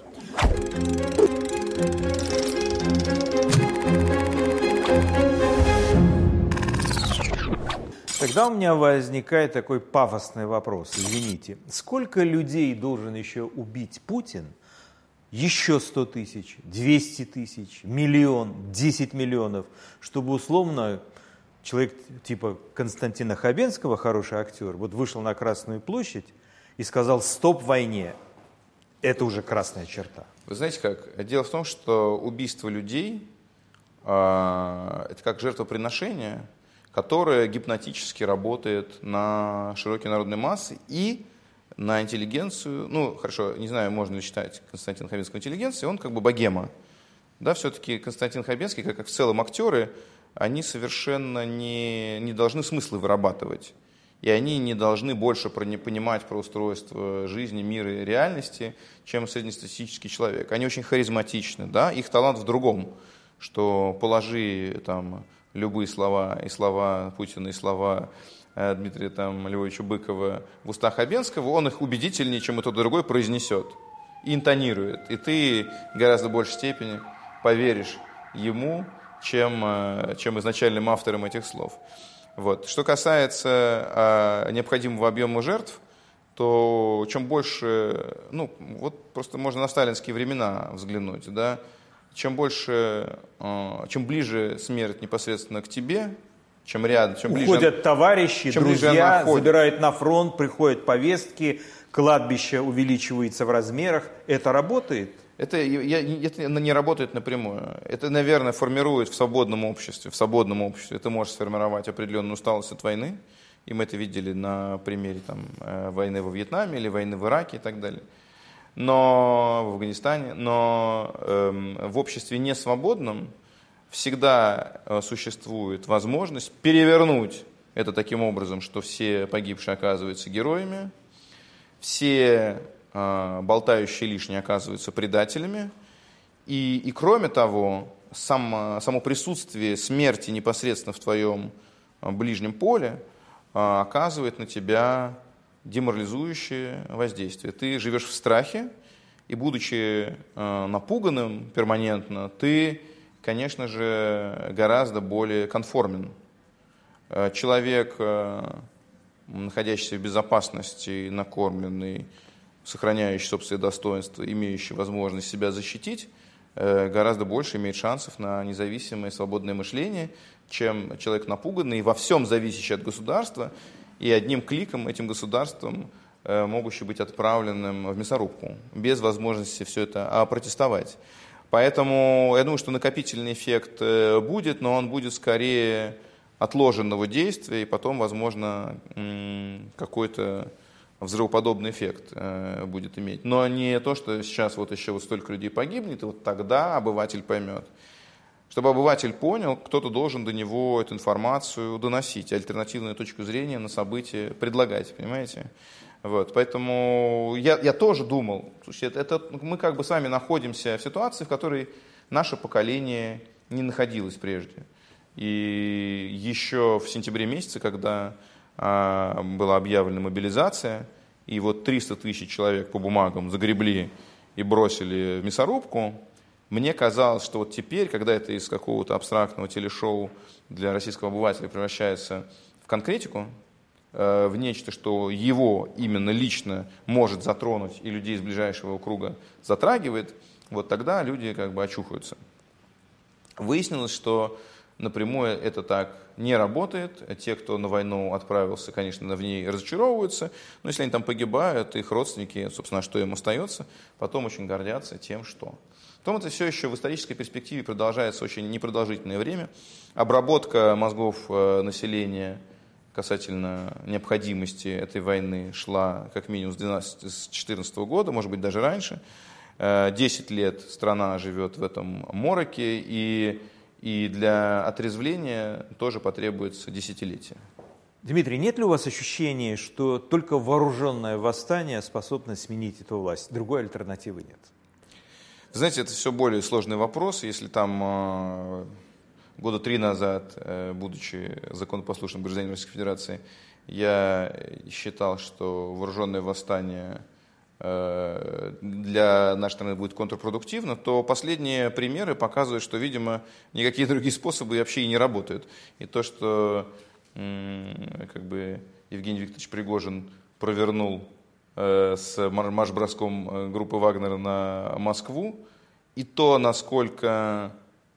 Тогда у меня возникает такой пафосный вопрос, извините. Сколько людей должен еще убить Путин? Еще сто тысяч, двести тысяч, миллион, десять миллионов, чтобы условно человек типа Константина Хабенского, хороший актер, вот вышел на Красную площадь и сказал «стоп войне». Это уже красная черта.
Вы знаете как? Дело в том, что убийство людей э, это как жертвоприношение, которое гипнотически работает на широкие народные массы и на интеллигенцию, ну, хорошо, не знаю, можно ли считать Константина Хабенского интеллигенцией, он как бы богема. Да, все-таки Константин Хабенский, как, как в целом актеры, они совершенно не, не должны смыслы вырабатывать. И они не должны больше понимать про устройство жизни, мира и реальности, чем среднестатистический человек. Они очень харизматичны, да, их талант в другом, что положи там любые слова, и слова Путина, и слова Дмитрия там, Львовича Быкова в устах Хабенского, он их убедительнее, чем и тот другой, произнесет и интонирует. И ты в гораздо большей степени поверишь ему, чем, чем изначальным авторам этих слов. Вот. Что касается а, необходимого объема жертв, то чем больше, ну, вот просто можно на сталинские времена взглянуть, да, чем больше, а, чем ближе смерть непосредственно к тебе, чем рядом, чем ближе...
Уходят товарищи,
чем
друзья, забирают на фронт, приходят повестки, кладбище увеличивается в размерах. Это работает?
Это, я, это не работает напрямую. Это, наверное, формирует в свободном обществе. В свободном обществе это может сформировать определенную усталость от войны. И мы это видели на примере там, войны во Вьетнаме или войны в Ираке и так далее. Но в Афганистане. Но эм, в обществе несвободном всегда существует возможность перевернуть это таким образом, что все погибшие оказываются героями, все э, болтающие лишние оказываются предателями, и, и кроме того, сам, само присутствие смерти непосредственно в твоем ближнем поле э, оказывает на тебя деморализующее воздействие. Ты живешь в страхе, И будучи э, напуганным перманентно, ты, конечно же, гораздо более конформен. Э, человек, э, находящийся в безопасности, накормленный, сохраняющий собственное достоинство, имеющий возможность себя защитить, э, гораздо больше имеет шансов на независимое свободное мышление, чем человек напуганный, во всем зависящий от государства, и одним кликом этим государством могущий быть отправленным в мясорубку, без возможности все это опротестовать. Поэтому я думаю, что накопительный эффект будет, но он будет скорее отложенного действия, и потом, возможно, какой-то взрывоподобный эффект будет иметь. Но не то, что сейчас вот еще вот столько людей погибнет, и вот тогда обыватель поймет. Чтобы обыватель понял, кто-то должен до него эту информацию доносить, альтернативную точку зрения на события предлагать, понимаете? Вот, поэтому я, я тоже думал, слушайте, это, это, мы как бы с вами находимся в ситуации, в которой наше поколение не находилось прежде. И еще в сентябре месяце, когда а, была объявлена мобилизация, и вот триста тысяч человек по бумагам загребли и бросили в мясорубку, мне казалось, что вот теперь, когда это из какого-то абстрактного телешоу для российского обывателя превращается в конкретику, в нечто, что его именно лично может затронуть и людей из ближайшего круга затрагивает, вот тогда люди как бы очухаются. Выяснилось, что напрямую это так не работает. Те, кто на войну отправился, конечно, в ней разочаровываются, но если они там погибают, их родственники, собственно, что им остается, потом очень гордятся тем, что. Потом это все еще в исторической перспективе продолжается очень непродолжительное время. Обработка мозгов населения касательно необходимости этой войны шла как минимум с две тысячи четырнадцатого года, может быть, даже раньше. Десять лет страна живет в этом мороке, и, и для отрезвления тоже потребуется десятилетие.
Дмитрий, нет ли у вас ощущения, что только вооруженное восстание способно сменить эту власть? Другой альтернативы нет?
Знаете, это все более сложный вопрос. Если там года три назад, будучи законопослушным гражданином Российской Федерации, я считал, что вооруженное восстание для нашей страны будет контрпродуктивно, то последние примеры показывают, что, видимо, никакие другие способы вообще и не работают. И то, что как бы Евгений Викторович Пригожин провернул с марш-броском группы Вагнера на Москву, и то, насколько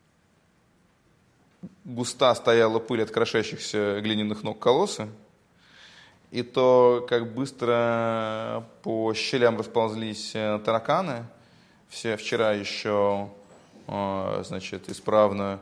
густа стояла пыль от крошащихся глиняных ног колосса, и то, как быстро по щелям расползлись тараканы, все вчера еще, значит, исправно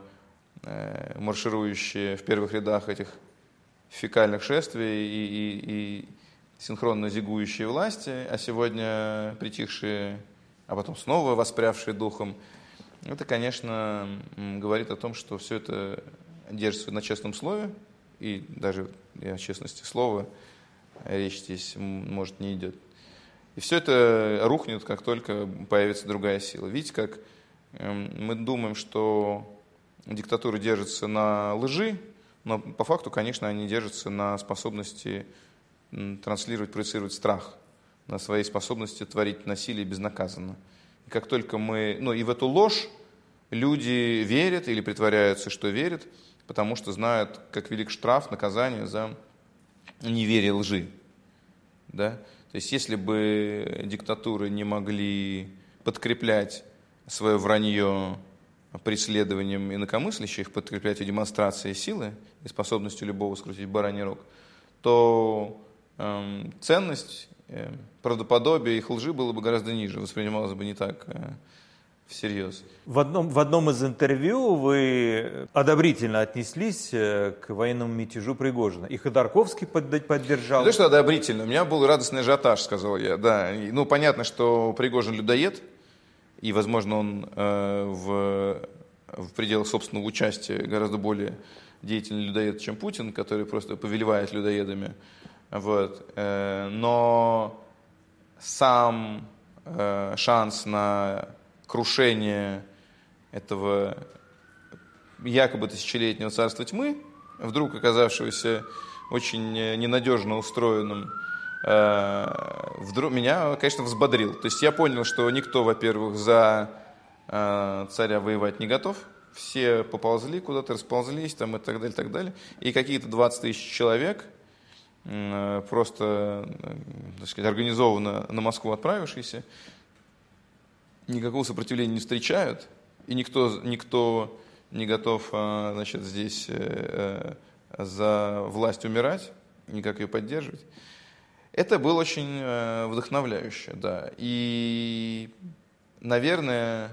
марширующие в первых рядах этих фекальных шествий и, и, и синхронно зигующие власти, а сегодня притихшие, а потом снова воспрявшие духом, это, конечно, говорит о том, что все это держится на честном слове, и даже о честности слова речь здесь, может, не идет. И все это рухнет, как только появится другая сила. Видите, как мы думаем, что диктатура держится на лжи, но по факту, конечно, они держатся на способности транслировать, проецировать страх, на своей способности творить насилие безнаказанно. И как только мы, ну и в эту ложь люди верят или притворяются, что верят, потому что знают, как велик штраф, наказание за неверие лжи. Да? То есть если бы диктатуры не могли подкреплять свое вранье преследованием инакомыслящих, подкреплять и демонстрацией силы и способностью любого скрутить бараний рог, то э, ценность, э, правдоподобие их лжи было бы гораздо ниже, воспринималось бы не так э, всерьез.
В одном, в одном из интервью вы одобрительно отнеслись к военному мятежу Пригожина. И Ходорковский поддержал.
Не то, что одобрительно, у меня был радостный ажиотаж, сказал я. Да. Ну, понятно, что Пригожин людоед, и, возможно, он э, в, в пределах собственного участия гораздо более деятельный людоед, чем Путин, который просто повелевает людоедами. Вот. Э, но сам э, шанс на крушение этого якобы тысячелетнего царства тьмы, вдруг оказавшегося очень ненадежно устроенным вдруг меня, конечно, взбодрил. То есть я понял, что никто, во-первых, за царя воевать не готов. Все поползли куда-то, расползлись там, и так далее, и так далее. И какие-то двадцать тысяч человек, просто, так сказать, организованно на Москву отправившиеся, никакого сопротивления не встречают, и никто, никто не готов, значит, здесь за власть умирать, никак ее поддерживать. Это было очень вдохновляюще, да. И, наверное,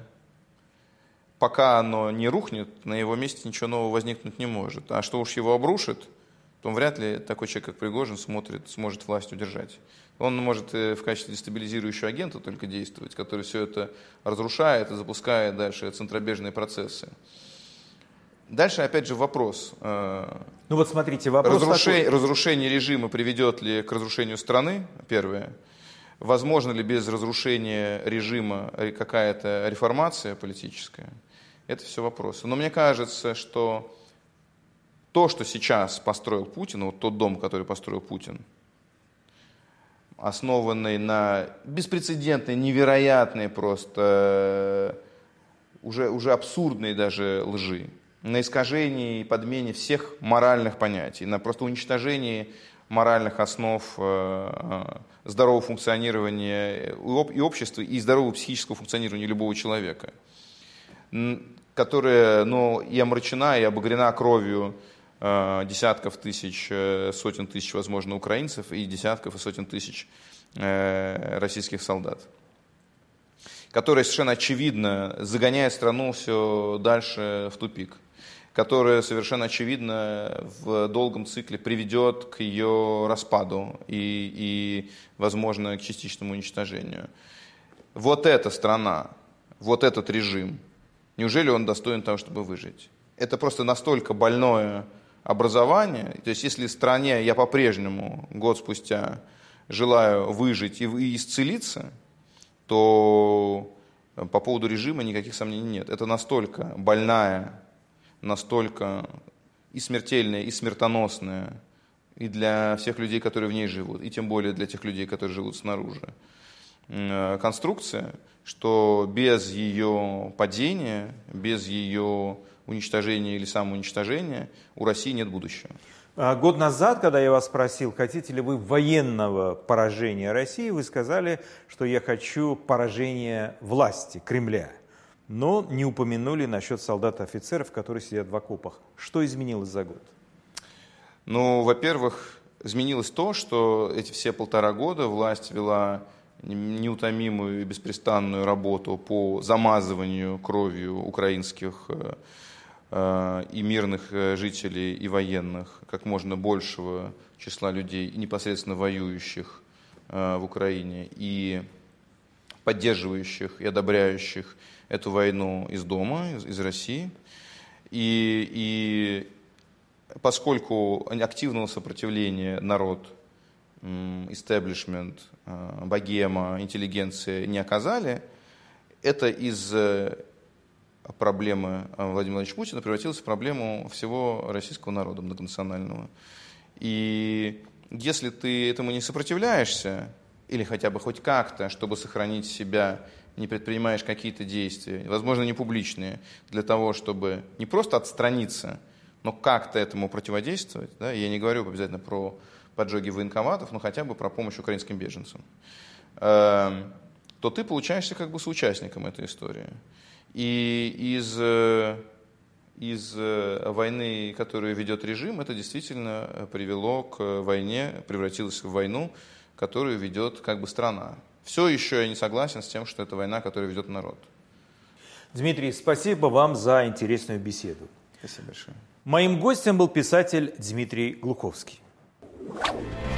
пока оно не рухнет, на его месте ничего нового возникнуть не может. А что уж его обрушит, то вряд ли такой человек, как Пригожин, смотрит, сможет власть удержать. Он может в качестве дестабилизирующего агента только действовать, который все это разрушает и запускает дальше центробежные процессы. Дальше, опять же, вопрос.
Ну вот смотрите, вопрос
разрушение,
такой.
разрушение режима приведет ли к разрушению страны, первое. Возможно ли без разрушения режима какая-то реформация политическая? Это все вопросы. Но мне кажется, что то, что сейчас построил Путин, вот тот дом, который построил Путин, основанный на беспрецедентной, невероятной просто, уже, уже абсурдной даже лжи, на искажении и подмене всех моральных понятий, на просто уничтожении моральных основ здорового функционирования и общества, и здорового психического функционирования любого человека, которая, ну, и омрачена, и обогрена кровью десятков тысяч, сотен тысяч, возможно, украинцев, и десятков и сотен тысяч российских солдат, которая совершенно очевидно загоняет страну все дальше в тупик, которая совершенно очевидно в долгом цикле приведет к ее распаду и, и, возможно, к частичному уничтожению. Вот эта страна, вот этот режим, неужели он достоин того, чтобы выжить? Это просто настолько больное образование. То есть, если стране я по-прежнему год спустя желаю выжить и, и исцелиться, то по поводу режима никаких сомнений нет. Это настолько больная, настолько и смертельная, и смертоносная, и для всех людей, которые в ней живут, и тем более для тех людей, которые живут снаружи, конструкция, что без ее падения, без ее уничтожения или самоуничтожения у России нет будущего.
Год назад, когда я вас спросил, хотите ли вы военного поражения России, вы сказали, что я хочу поражения власти, Кремля. Но не упомянули насчет солдат и офицеров, которые сидят в окопах. Что изменилось за год?
Ну, во-первых, изменилось то, что эти все полтора года власть вела неутомимую и беспрестанную работу по замазыванию кровью украинских э, и мирных жителей и военных, как можно большего числа людей, и непосредственно воюющих э, в Украине, и поддерживающих и одобряющих эту войну из дома, из, из России. И, и поскольку активного сопротивления народ, истеблишмент, богема, интеллигенция не оказали, это из проблемы Владимира Владимировича Путина превратилось в проблему всего российского народа многонационального. И если ты этому не сопротивляешься, или хотя бы хоть как-то, чтобы сохранить себя, не предпринимаешь какие-то действия, возможно, не публичные, для того, чтобы не просто отстраниться, но как-то этому противодействовать, да, я не говорю обязательно про поджоги военкоматов, но хотя бы про помощь украинским беженцам, э, то ты получаешься как бы соучастником этой истории. И из, из войны, которую ведет режим, это действительно привело к войне, превратилось в войну, которую ведет как бы страна. Все еще я не согласен с тем, что это война, которую ведет народ.
Дмитрий, спасибо вам за интересную беседу.
Спасибо большое.
Моим гостем был писатель Дмитрий Глуховский.